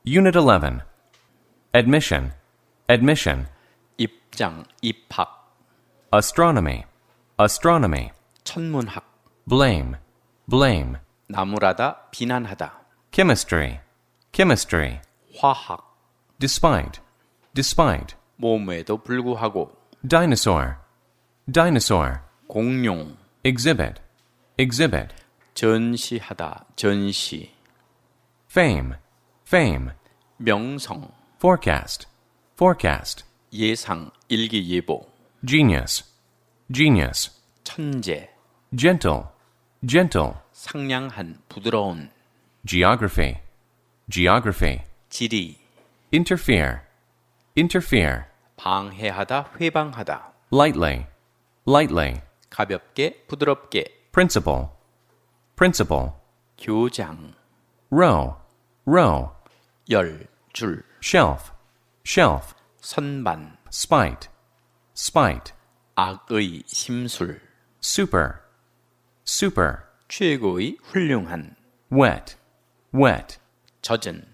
Unit 11. Admission, admission. 입장, 입학, Astronomy, astronomy. 천문학, Blame, blame. 나무라다, 비난하다, Chemistry, chemistry. 화학, Despite, despite. 모험에도 불구하고, Dinosaur, dinosaur. 공룡, Exhibit, exhibit. 전시하다, 전시, Fame, fame. 명성, Forecast, forecast. 예상, 일기예보, Genius, genius. 천재, Gentle, gentle. 상냥한, 부드러운, Geography, geography. 지리, Interfere, interfere. 방해하다, 회방하다, Lightly, lightly. 가볍게, 부드럽게, Principal, principal. 교장, Row, row. 열, 줄, Shelf, shelf. 선반, Spite, spite. 악의, 심술, Super, super. 최고의, 훌륭한, Wet, wet. 젖은,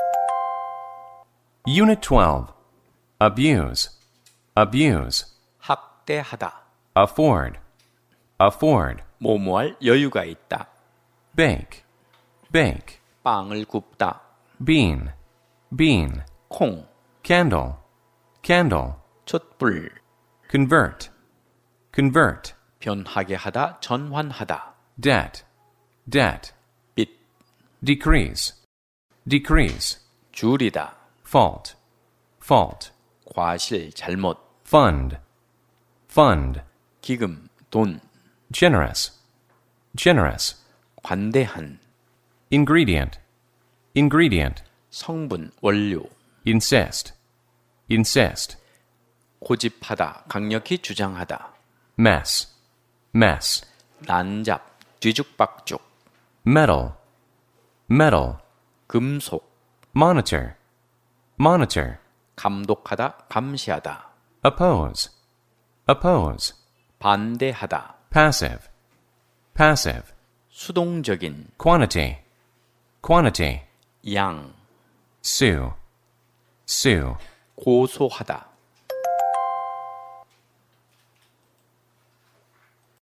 Unit 12. Abuse, abuse. 학대하다, Afford, afford. 모모할 여유가 있다, Bake, bake. 빵을 굽다, Bean, bean. 콩, Candle, candle. 촛불, Convert, convert. 변하게 하다, 전환하다, Debt, debt. 빚, Decrease, decrease. 줄이다, Fault, fault. 과실, 잘못, Fund, fund. 기금, 돈, Generous, generous. 관대한, Ingredient, ingredient. 성분, 원료, Insist, insist. 고집하다, 강력히 주장하다, Mess, mess. 난잡, 뒤죽박죽, Metal, metal. 금속, Monitor, monitor. 감독하다, 감시하다, Oppose, oppose. 반대하다, Passive, passive. 수동적인, Quantity, quantity. 양, Sue, sue. 고소하다,